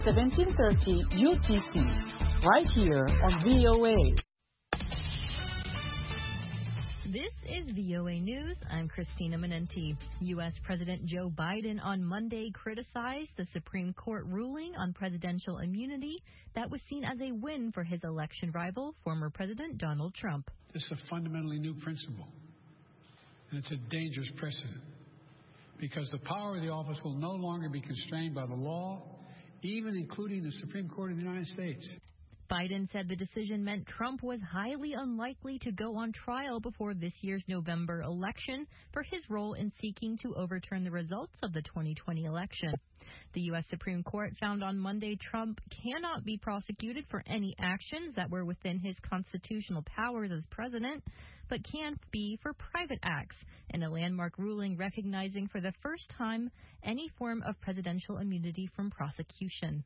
1730 UTC, right here on VOA. This is VOA News. I'm Christina Menenti. U.S. President Joe Biden on Monday criticized the Supreme Court ruling on presidential immunity that was seen as a win for his election rival, former President Donald Trump. This is a fundamentally new principle, and it's a dangerous precedent because the power of the office will no longer be constrained by the law, even including the Supreme Court of the United States. Biden said the decision meant Trump was highly unlikely to go on trial before this year's November election for his role in seeking to overturn the results of the 2020 election. The U.S. Supreme Court found on Monday Trump cannot be prosecuted for any actions that were within his constitutional powers as president, but can be for private acts, in a landmark ruling recognizing for the first time any form of presidential immunity from prosecution.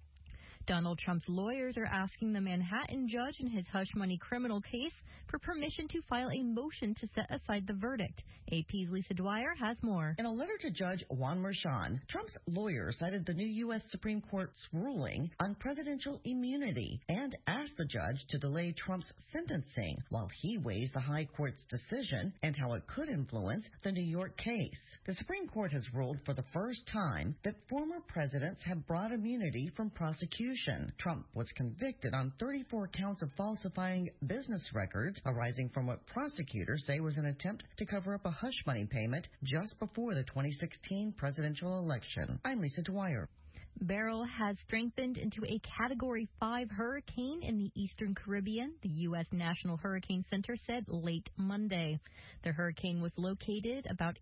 Donald Trump's lawyers are asking the Manhattan judge in his hush money criminal case for permission to file a motion to set aside the verdict. AP's Lisa Dwyer has more. In a letter to Judge Juan Merchan, Trump's lawyers cited the new U.S. Supreme Court's ruling on presidential immunity and asked the judge to delay Trump's sentencing while he weighs the high court's decision and how it could influence the New York case. The Supreme Court has ruled for the first time that former presidents have broad immunity from prosecution. Trump was convicted on 34 counts of falsifying business records arising from what prosecutors say was an attempt to cover up a hush money payment just before the 2016 presidential election. I'm Lisa Dwyer. Beryl has strengthened into a Category 5 hurricane in the eastern Caribbean, the U.S. National Hurricane Center said late Monday. The hurricane was located about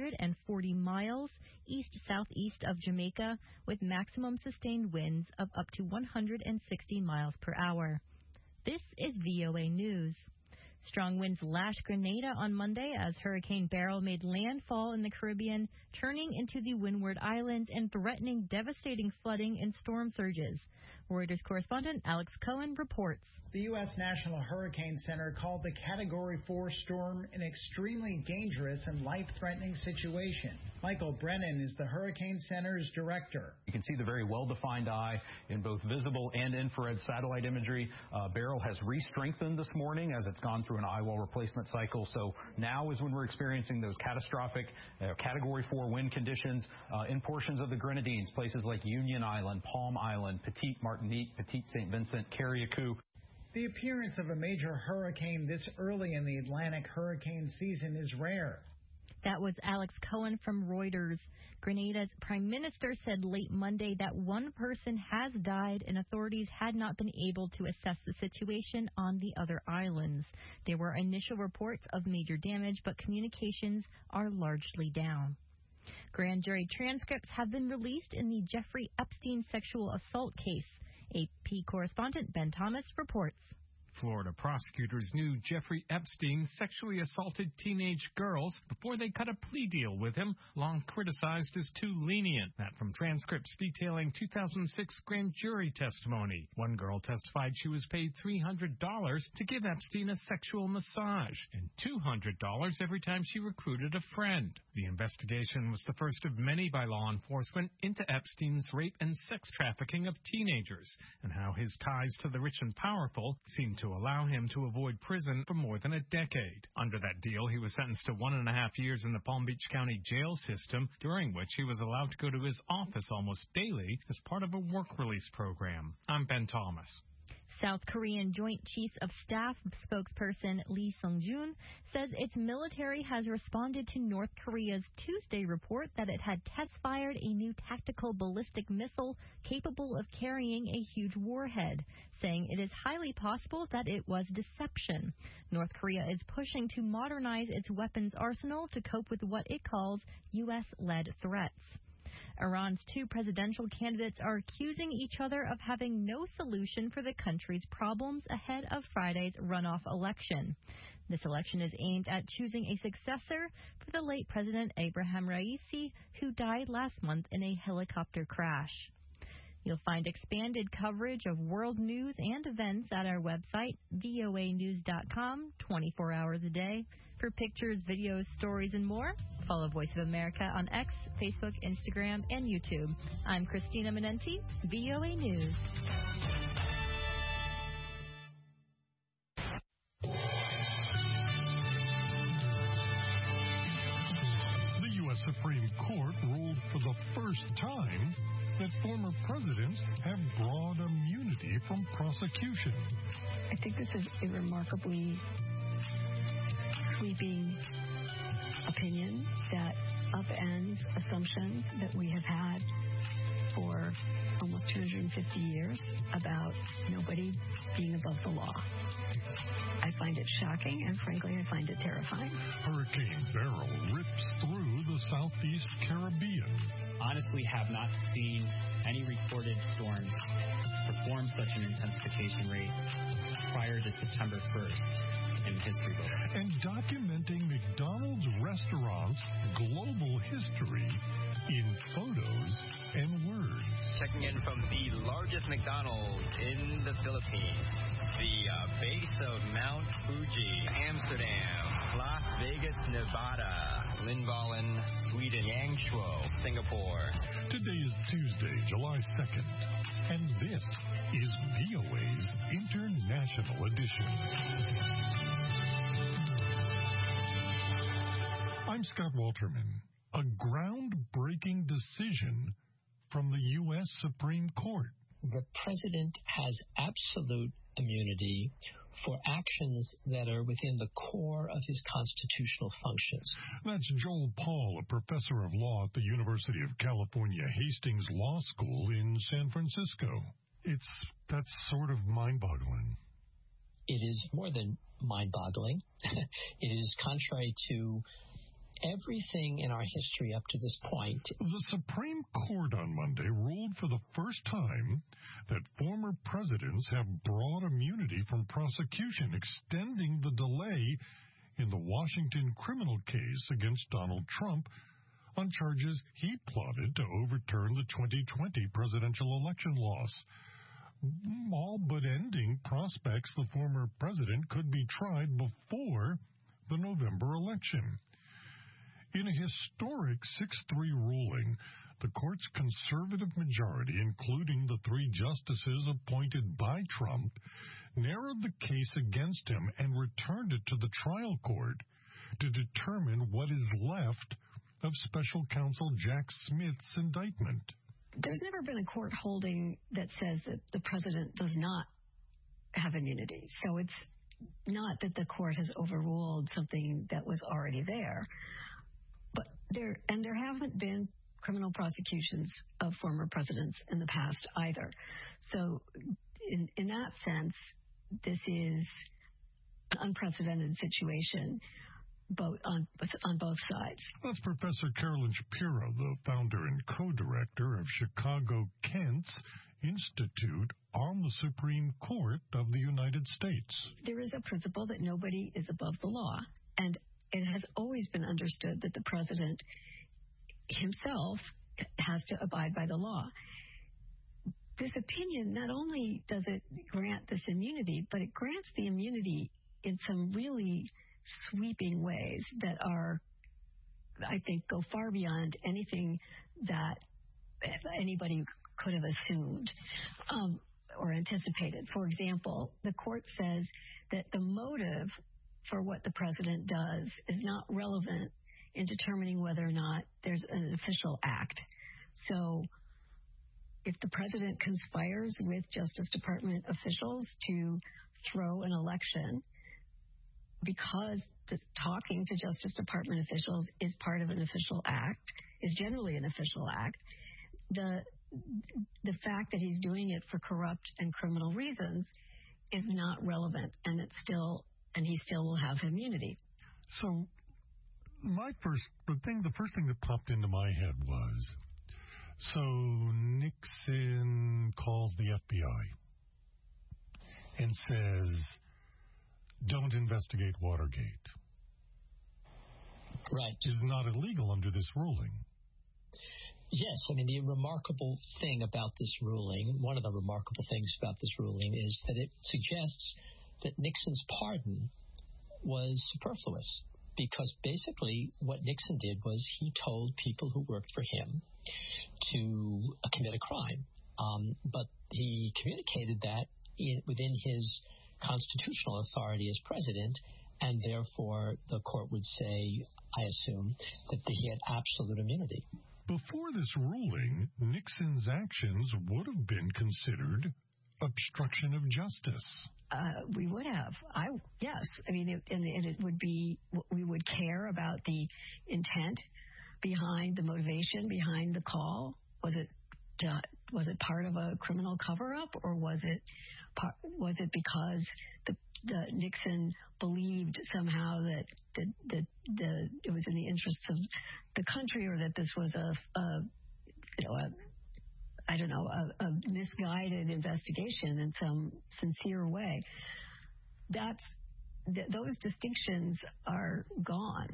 840 miles east-southeast of Jamaica with maximum sustained winds of up to 160 miles per hour. This is VOA News. Strong winds lashed Grenada on Monday as Hurricane Beryl made landfall in the Caribbean, turning into the Windward Islands and threatening devastating flooding and storm surges. Reuters correspondent Alex Cohen reports. The U.S. National Hurricane Center called the Category 4 storm an extremely dangerous and life-threatening situation. Michael Brennan is the Hurricane Center's director. You can see the very well-defined eye in both visible and infrared satellite imagery. Beryl has re-strengthened this morning as it's gone through an eye wall replacement cycle. So now is when we're experiencing those catastrophic Category 4 wind conditions in portions of the Grenadines, places like Union Island, Palm Island, Petite Martinique, Petite St. Vincent, Carriacou. The appearance of a major hurricane this early in the Atlantic hurricane season is rare. That was Alex Cohen from Reuters. Grenada's prime minister said late Monday that one person has died and authorities had not been able to assess the situation on the other islands. There were initial reports of major damage, but communications are largely down. Grand jury transcripts have been released in the Jeffrey Epstein sexual assault case. AP correspondent Ben Thomas reports. Florida prosecutors knew Jeffrey Epstein sexually assaulted teenage girls before they cut a plea deal with him, long criticized as too lenient. That from transcripts detailing 2006 grand jury testimony. One girl testified she was paid $300 to give Epstein a sexual massage and $200 every time she recruited a friend. The investigation was the first of many by law enforcement into Epstein's rape and sex trafficking of teenagers and how his ties to the rich and powerful seemed to allow him to avoid prison for more than a decade. Under that deal, he was sentenced to 1.5 years in the Palm Beach County jail system, during which he was allowed to go to his office almost daily as part of a work release program. I'm Ben Thomas. South Korean Joint Chiefs of Staff spokesperson Lee Sung-jun says its military has responded to North Korea's Tuesday report that it had test-fired a new tactical ballistic missile capable of carrying a huge warhead, saying it is highly possible that it was deception. North Korea is pushing to modernize its weapons arsenal to cope with what it calls U.S.-led threats. Iran's two presidential candidates are accusing each other of having no solution for the country's problems ahead of Friday's runoff election. This election is aimed at choosing a successor for the late President Ebrahim Raisi, who died last month in a helicopter crash. You'll find expanded coverage of world news and events at our website, voanews.com, 24 hours a day. For pictures, videos, stories, and more, Follow Voice of America on X, Facebook, Instagram, and YouTube. I'm Christina Menenti, VOA News. The U.S. Supreme Court ruled for the first time that former presidents have broad immunity from prosecution. I think this is a remarkably sweeping opinion that upends assumptions that we have had for almost 250 years about nobody being above the law. I find it shocking, and frankly, I find it terrifying. Hurricane Beryl rips through the southeast Caribbean. Honestly, have not seen any recorded storms perform such an intensification rate prior to September 1st in the history books. And documenting McDonald's restaurants' global history in photos and words. Checking in from the largest McDonald's in the Philippines, the base of Mount Fuji, Amsterdam, Las Vegas, Nevada, Lindvallen, Sweden, Yangshuo, Singapore. Today is Tuesday, July 2nd, and this is VOA's International Edition. I'm Scott Walterman. A groundbreaking decision from the U.S. Supreme Court. The president has absolute immunity for actions that are within the core of his constitutional functions. That's Joel Paul, a professor of law at the University of California, Hastings Law School in San Francisco. That's sort of mind-boggling. It is more than mind-boggling. It is contrary to everything in our history up to this point. The Supreme Court on Monday ruled for the first time that former presidents have broad immunity from prosecution, extending the delay in the Washington criminal case against Donald Trump on charges he plotted to overturn the 2020 presidential election loss, all but ending prospects the former president could be tried before the November election. In a historic 6-3 ruling, the court's conservative majority, including the 3 justices appointed by Trump, narrowed the case against him and returned it to the trial court to determine what is left of special counsel Jack Smith's indictment. There's never been a court holding that says that the president does not have immunity. So it's not that the court has overruled something that was already there. But there haven't been criminal prosecutions of former presidents in the past either. So in that sense, this is an unprecedented situation on both sides. That's Professor Carolyn Shapiro, the founder and co-director of Chicago Kent's Institute on the Supreme Court of the United States. There is a principle that nobody is above the law, and it has always been understood that the president himself has to abide by the law. This opinion, not only does it grant this immunity, but it grants the immunity in some really sweeping ways that are, I think, go far beyond anything that anybody could have assumed or anticipated. For example, the court says that the motive for what the president does is not relevant in determining whether or not there's an official act. So if the president conspires with Justice Department officials to throw an election because talking to Justice Department officials is part of an official act, is generally an official act, the fact that he's doing it for corrupt and criminal reasons is not relevant, and he still will have immunity. So the first thing that popped into my head was, so Nixon calls the FBI and says, don't investigate Watergate. Right. Is not illegal under this ruling. Yes, I mean, the remarkable thing about this ruling, one of the remarkable things about this ruling is that it suggests that Nixon's pardon was superfluous because basically what Nixon did was he told people who worked for him to commit a crime. But he communicated that within his constitutional authority as president, and therefore the court would say, I assume, that he had absolute immunity. Before this ruling, Nixon's actions would have been considered obstruction of justice. We would have. Yes. I mean, and it would be, we would care about the intent behind the motivation behind the call. Was it part of a criminal cover-up, or was it because the Nixon believed somehow that it was in the interests of the country, or that this was a misguided investigation in some sincere way? Those distinctions are gone.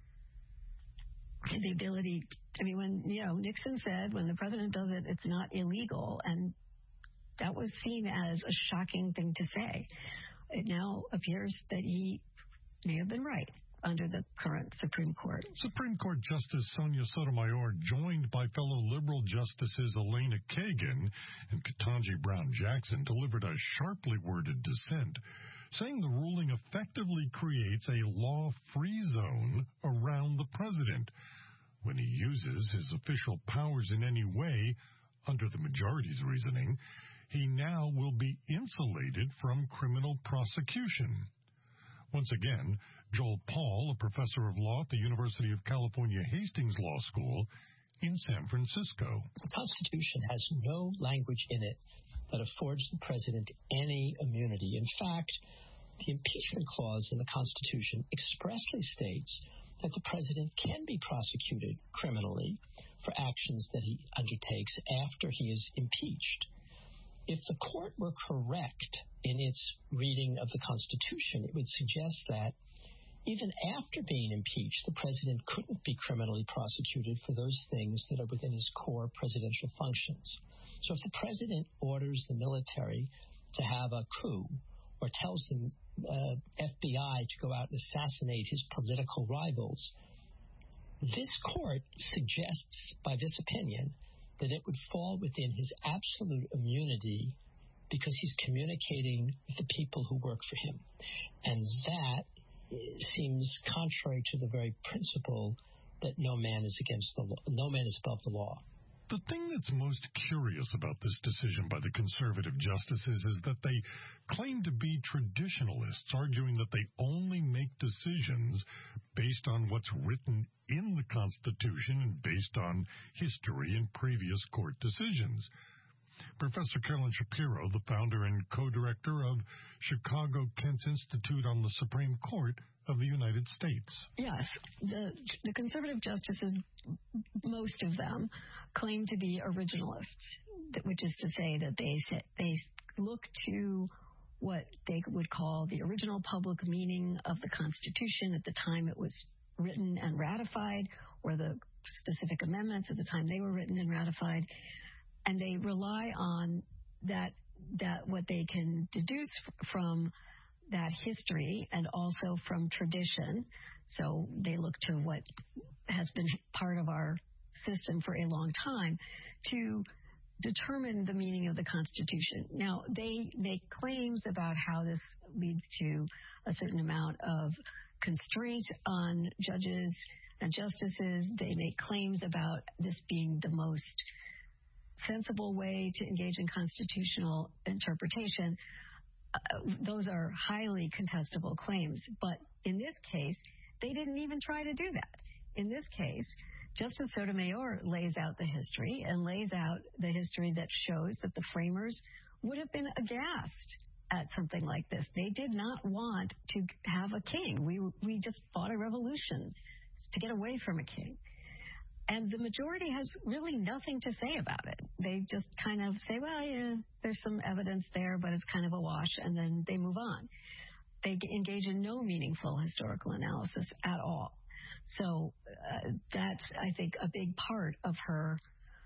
The ability, when Nixon said, when the president does it, it's not illegal, and that was seen as a shocking thing to say. It now appears that he may have been right under the current Supreme Court. Supreme Court Justice Sonia Sotomayor, joined by fellow liberal justices Elena Kagan and Ketanji Brown Jackson, delivered a sharply worded dissent, saying the ruling effectively creates a law-free zone around the president when he uses his official powers in any way. Under the majority's reasoning, he now will be insulated from criminal prosecution. Once again, Joel Paul, a professor of law at the University of California Hastings Law School in San Francisco. The Constitution has no language in it that affords the president any immunity. In fact, the impeachment clause in the Constitution expressly states that the president can be prosecuted criminally for actions that he undertakes after he is impeached. If the court were correct in its reading of the Constitution, it would suggest that even after being impeached, the president couldn't be criminally prosecuted for those things that are within his core presidential functions. So if the president orders the military to have a coup, or tells the FBI to go out and assassinate his political rivals, this court suggests by this opinion that it would fall within his absolute immunity because he's communicating with the people who work for him. And that seems contrary to the very principle that no man is above the law. The thing that's most curious about this decision by the conservative justices is that they claim to be traditionalists, arguing that they only make decisions based on what's written in the Constitution and based on history and previous court decisions. Professor Carolyn Shapiro, the founder and co-director of Chicago Kent's Institute on the Supreme Court of the United States. Yes, the conservative justices, most of them, claim to be originalists, which is to say that they look to what they would call the original public meaning of the Constitution at the time it was written and ratified, or the specific amendments at the time they were written and ratified, and they rely on that what they can deduce from that history and also from tradition. So they look to what has been part of our system for a long time to determine the meaning of the Constitution. Now, they make claims about how this leads to a certain amount of constraint on judges and justices. They make claims about this being the most sensible way to engage in constitutional interpretation. Those are highly contestable claims. But in this case, they didn't even try to do that. In this case, Justice Sotomayor lays out the history and lays out the history that shows that the framers would have been aghast at something like this. They did not want to have a king. We just fought a revolution to get away from a king. And the majority has really nothing to say about it. They just kind of say, well, yeah, there's some evidence there, but it's kind of a wash, and then they move on. They engage in no meaningful historical analysis at all. So that's, I think, a big part of her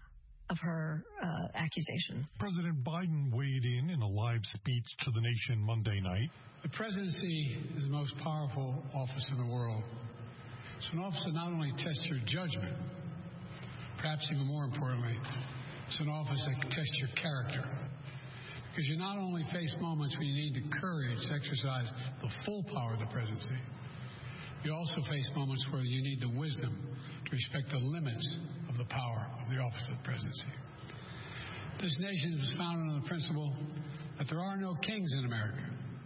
accusation. President Biden weighed in a live speech to the nation Monday night. The presidency is the most powerful office in the world. It's an office that not only tests your judgment, perhaps even more importantly, it's an office that tests your character. Because you not only face moments when you need the courage to exercise the full power of the presidency, you also face moments where you need the wisdom to respect the limits of the power of the office of the presidency. This nation was founded on the principle that there are no kings in America.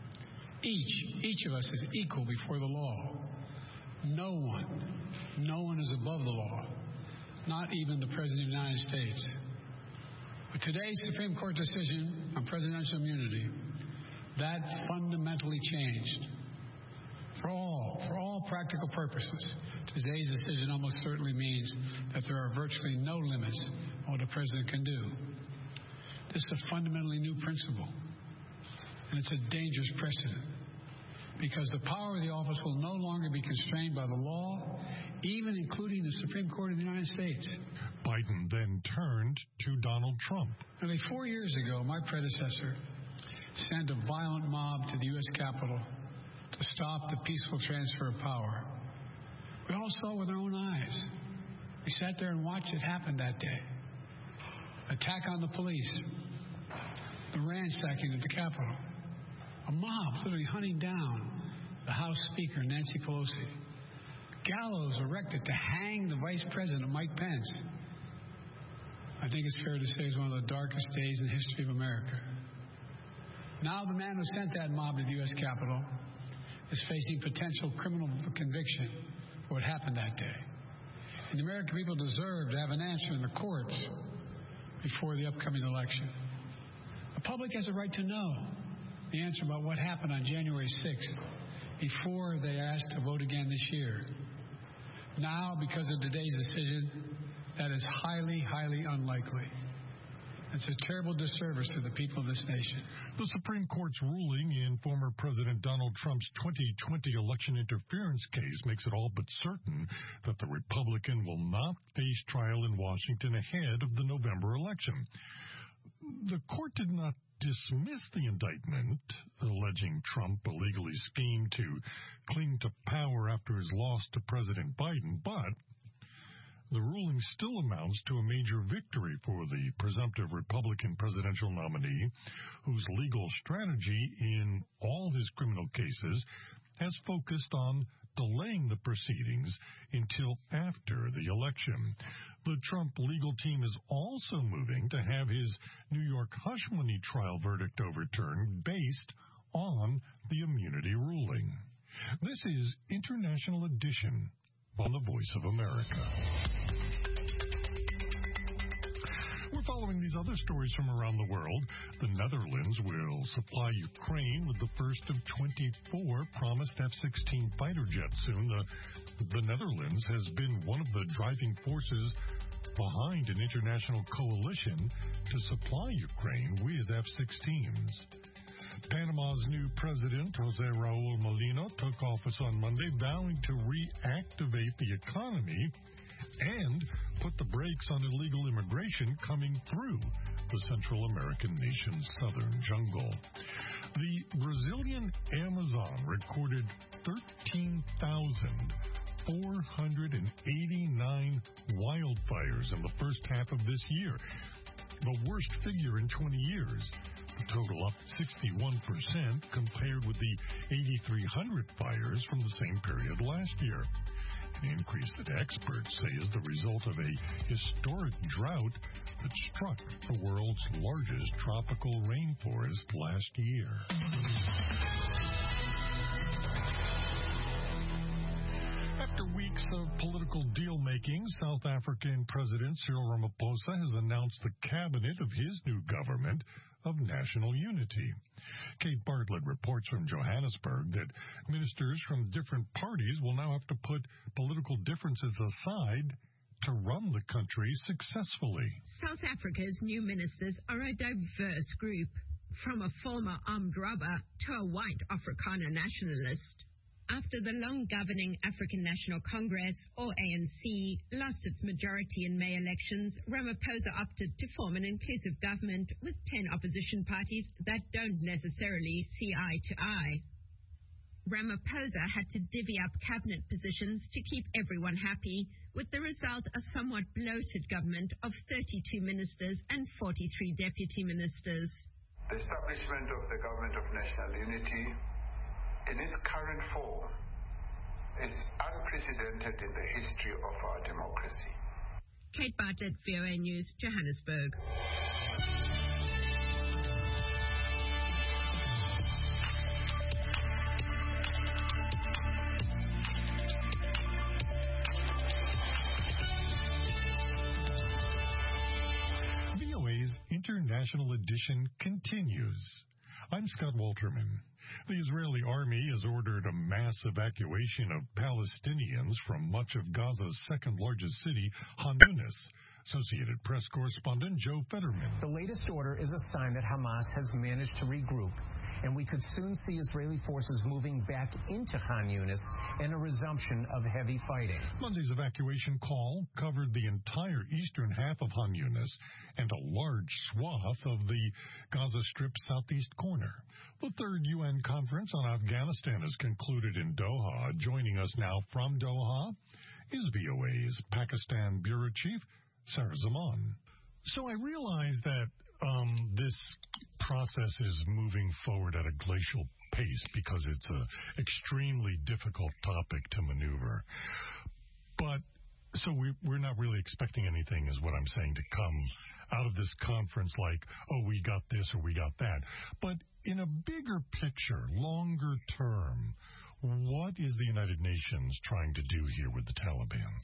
Each of us is equal before the law. No one is above the law, not even the President of the United States. With today's Supreme Court decision on presidential immunity, that fundamentally changed. For all practical purposes, today's decision almost certainly means that there are virtually no limits on what a president can do. This is a fundamentally new principle, and it's a dangerous precedent, because the power of the office will no longer be constrained by the law, even including the Supreme Court of the United States. Biden then turned to Donald Trump. Nearly 4 years ago, my predecessor sent a violent mob to the U.S. Capitol to stop the peaceful transfer of power. We all saw it with our own eyes. We sat there and watched it happen that day. Attack on the police, the ransacking of the Capitol, a mob literally hunting down the House Speaker, Nancy Pelosi, gallows erected to hang the Vice President, Mike Pence. I think it's fair to say it's one of the darkest days in the history of America. Now the man who sent that mob to the U.S. Capitol is facing potential criminal conviction for what happened that day. And the American people deserve to have an answer in the courts before the upcoming election. The public has a right to know the answer about what happened on January 6th before they ask to vote again this year. Now, because of today's decision, that is highly, highly unlikely. It's a terrible disservice to the people of this nation. The Supreme Court's ruling in former President Donald Trump's 2020 election interference case makes it all but certain that the Republican will not face trial in Washington ahead of the November election. The court did not dismiss the indictment, alleging Trump illegally schemed to cling to power after his loss to President Biden, but the ruling still amounts to a major victory for the presumptive Republican presidential nominee, whose legal strategy in all his criminal cases has focused on delaying the proceedings until after the election. The Trump legal team is also moving to have his New York hush money trial verdict overturned based on the immunity ruling. This is International Edition on the Voice of America. We're following these other stories from around the world. The Netherlands will supply Ukraine with the first of 24 promised F-16 fighter jets soon. The Netherlands has been one of the driving forces behind an international coalition to supply Ukraine with F-16s. Panama's new president, José Raúl Mulino, took office on Monday, vowing to reactivate the economy and put the brakes on illegal immigration coming through the Central American nation's southern jungle. The Brazilian Amazon recorded 13,489 wildfires in the first half of this year, the worst figure in 20 years. The total up 61% compared with the 8,300 fires from the same period last year. An increase that experts say is the result of a historic drought that struck the world's largest tropical rainforest last year. After weeks of political deal-making, South African President Cyril Ramaphosa has announced the cabinet of his new government of national unity. Kate Bartlett reports from Johannesburg that ministers from different parties will now have to put political differences aside to run the country successfully. South Africa's new ministers are a diverse group, from a former armed robber to a white Afrikaner nationalist. After the long-governing African National Congress, or ANC, lost its majority in May elections, Ramaphosa opted to form an inclusive government with 10 opposition parties that don't necessarily see eye to eye. Ramaphosa had to divvy up cabinet positions to keep everyone happy, with the result a somewhat bloated government of 32 ministers and 43 deputy ministers. The establishment of the Government of National Unity in its current form is unprecedented in the history of our democracy. Kate Bartlett, VOA News, Johannesburg. International edition continues. I'm Scott Walterman. The Israeli army has ordered a mass evacuation of Palestinians from much of Gaza's second-largest city, Han Yunis. Associated Press correspondent Joe Fetterman. The latest order is a sign that Hamas has managed to regroup, and we could soon see Israeli forces moving back into Han Yunis and a resumption of heavy fighting. Monday's evacuation call covered the entire eastern half of Han Yunis and a large swath of the Gaza Strip southeast corner. The third UN conference on Afghanistan has concluded in Doha. Joining us now from Doha is VOA's Pakistan Bureau Chief, Sarah Zaman. So I realize that this process is moving forward at a glacial pace because it's an extremely difficult topic to maneuver. But so we're not really expecting anything, is what I'm saying, to come out of this conference like, oh, we got this or we got that. But in a bigger picture, longer term, what is the United Nations trying to do here with the Taliban?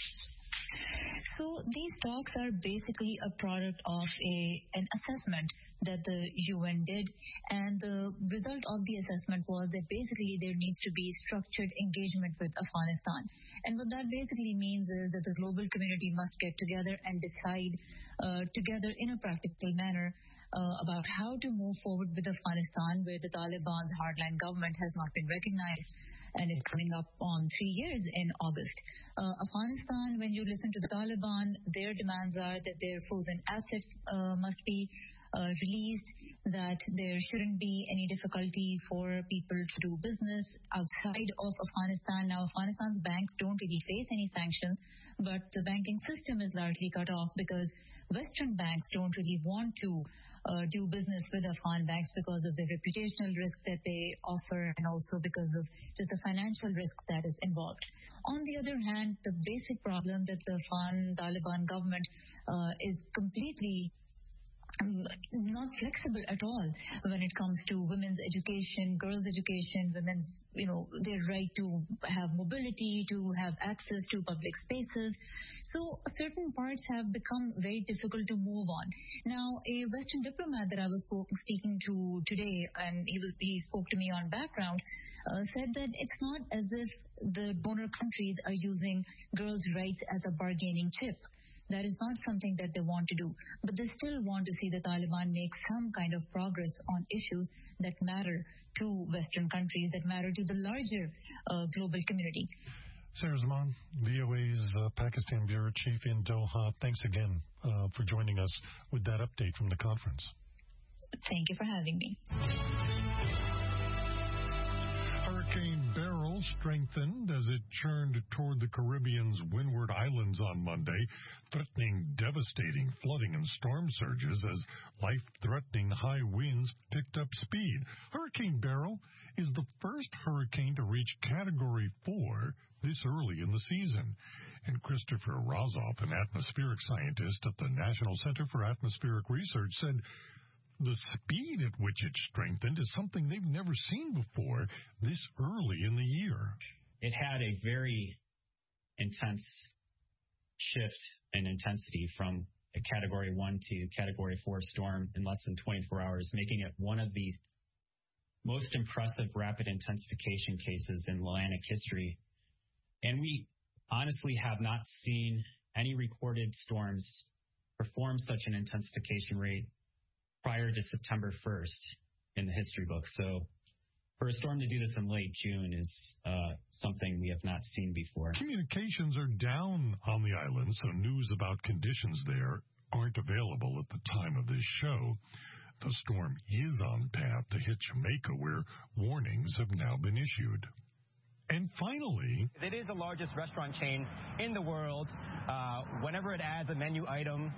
So these talks are basically a product of an assessment that the UN did, and the result of the assessment was that basically there needs to be structured engagement with Afghanistan. And what that basically means is that the global community must get together and decide together in a practical manner about how to move forward with Afghanistan, where the Taliban's hardline government has not been recognized and is coming up on 3 years in August. Afghanistan, when you listen to the Taliban, their demands are that their frozen assets must be released, that there shouldn't be any difficulty for people to do business outside of Afghanistan. Now, Afghanistan's banks don't really face any sanctions, but the banking system is largely cut off because Western banks don't really want to do business with Afghan banks because of the reputational risk that they offer and also because of just the financial risk that is involved. On the other hand, the basic problem that the Afghan Taliban government is completely not flexible at all when it comes to women's education, girls' education, women's, their right to have mobility, to have access to public spaces. So certain parts have become very difficult to move on. Now, a Western diplomat that I was speaking to today, and he spoke to me on background, said that it's not as if the donor countries are using girls' rights as a bargaining chip. That is not something that they want to do. But they still want to see the Taliban make some kind of progress on issues that matter to Western countries, that matter to the larger global community. Sarah Zaman, VOA's Pakistan Bureau Chief in Doha. Thanks again for joining us with that update from the conference. Thank you for having me. Hurricane Beryl strengthened as it churned toward the Caribbean's Windward Islands on Monday, threatening devastating flooding and storm surges as life-threatening high winds picked up speed. Hurricane Beryl is the first hurricane to reach Category 4 this early in the season. And Christopher Rozoff, an atmospheric scientist at the National Center for Atmospheric Research, said the speed at which it strengthened is something they've never seen before this early in the year. It had a very intense shift in intensity from a Category 1 to Category 4 storm in less than 24 hours, making it one of the most impressive rapid intensification cases in Atlantic history. And we honestly have not seen any recorded storms perform such an intensification rate prior to September 1st in the history book. So for a storm to do this in late June is something we have not seen before. Communications are down on the island, so news about conditions there aren't available at the time of this show. The storm is on path to hit Jamaica, where warnings have now been issued. And finally, it is the largest restaurant chain in the world. Whenever it adds a menu item,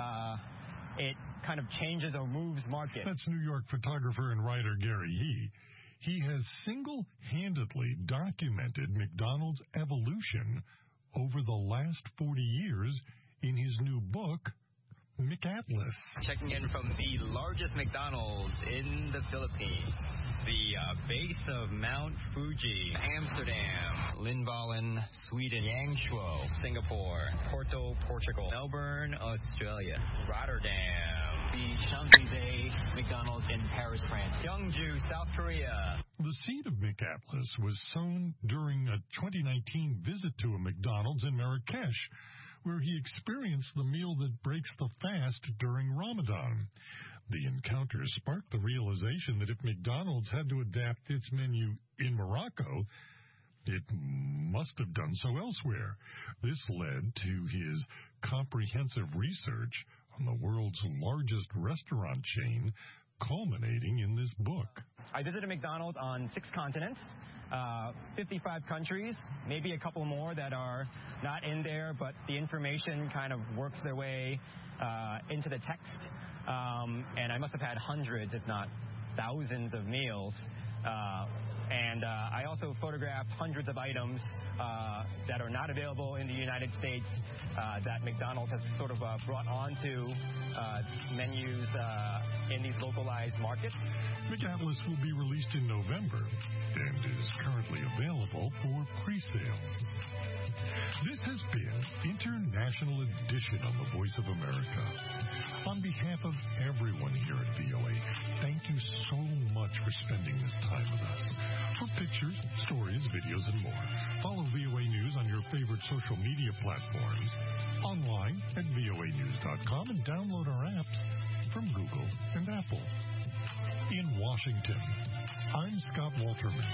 it kind of changes or moves market. That's New York photographer and writer Gary Yee. He has single-handedly documented McDonald's evolution over the last 40 years in his new book, McAtlas. Checking in from the largest McDonald's in the Philippines, the base of Mount Fuji, Amsterdam, Lindvallen, Sweden, Yangshuo, Singapore, Porto, Portugal, Melbourne, Australia, Rotterdam, the Champs-Élysées McDonald's in Paris, France, Yeongju, South Korea. The seed of McAtlas was sown during a 2019 visit to a McDonald's in Marrakesh, where he experienced the meal that breaks the fast during Ramadan. The encounter sparked the realization that if McDonald's had to adapt its menu in Morocco, it must have done so elsewhere. This led to his comprehensive research on the world's largest restaurant chain, culminating in this book. I visited McDonald's on 6 continents. 55 countries, maybe a couple more that are not in there, but the information kind of works their way into the text. And I must have had hundreds, if not thousands of meals. And I also photographed hundreds of items that are not available in the United States that McDonald's has sort of brought onto menus in these localized markets. McAtlas will be released in November and is currently available for pre-sale. This has been International Edition on the Voice of America. On behalf of everyone here at VOA, thank you so much for spending this time with us. For pictures, stories, videos, and more, follow VOA News on your favorite social media platforms, online at voanews.com, and download our apps from Google and Apple. In Washington, I'm Scott Walterman.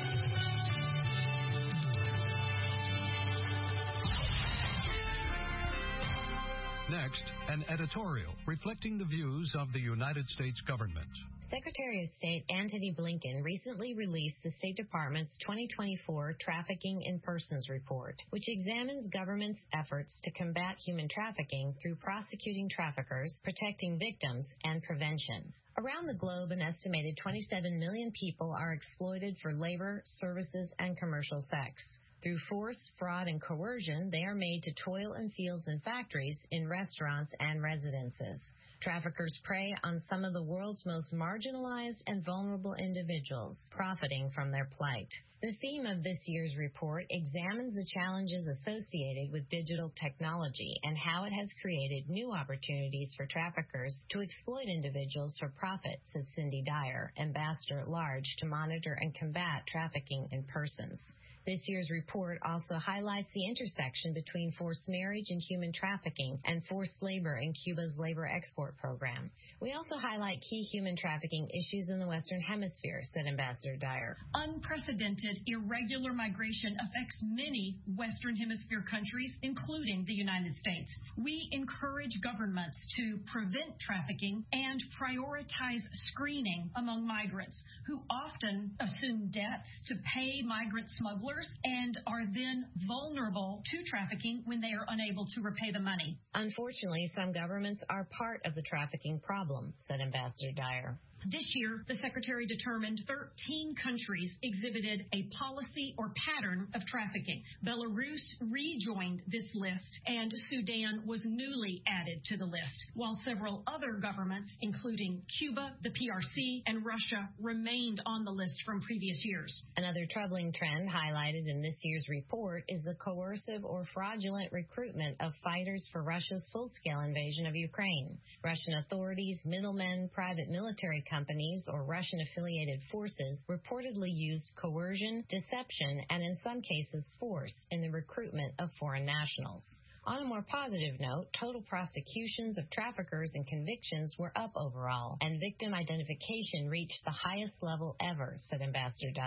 Next, an editorial reflecting the views of the United States government. Secretary of State Antony Blinken recently released the State Department's 2024 Trafficking in Persons Report, which examines government's efforts to combat human trafficking through prosecuting traffickers, protecting victims, and prevention. Around the globe, an estimated 27 million people are exploited for labor, services, and commercial sex. Through force, fraud, and coercion, they are made to toil in fields and factories, in restaurants and residences. Traffickers prey on some of the world's most marginalized and vulnerable individuals, profiting from their plight. The theme of this year's report examines the challenges associated with digital technology and how it has created new opportunities for traffickers to exploit individuals for profit, said Cindy Dyer, Ambassador at Large to monitor and combat trafficking in persons. This year's report also highlights the intersection between forced marriage and human trafficking and forced labor in Cuba's labor export program. We also highlight key human trafficking issues in the Western Hemisphere, said Ambassador Dyer. Unprecedented irregular migration affects many Western Hemisphere countries, including the United States. We encourage governments to prevent trafficking and prioritize screening among migrants who often assume debts to pay migrant smugglers and are then vulnerable to trafficking when they are unable to repay the money. Unfortunately, some governments are part of the trafficking problem, said Ambassador Dyer. This year, the Secretary determined 13 countries exhibited a policy or pattern of trafficking. Belarus rejoined this list, and Sudan was newly added to the list, while several other governments, including Cuba, the PRC, and Russia, remained on the list from previous years. Another troubling trend highlighted in this year's report is the coercive or fraudulent recruitment of fighters for Russia's full-scale invasion of Ukraine. Russian authorities, middlemen, private military companies, or Russian-affiliated forces reportedly used coercion, deception, and in some cases force in the recruitment of foreign nationals. On a more positive note, total prosecutions of traffickers and convictions were up overall, and victim identification reached the highest level ever, said Ambassador Dyer.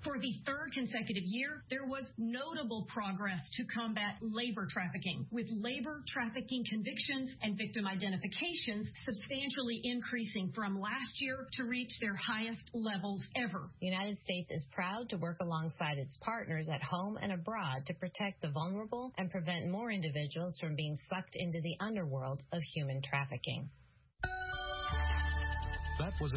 For the third consecutive year, there was notable progress to combat labor trafficking, with labor trafficking convictions and victim identifications substantially increasing from last year to reach their highest levels ever. The United States is proud to work alongside its partners at home and abroad to protect the vulnerable and prevent more individuals from being sucked into the underworld of human trafficking. That was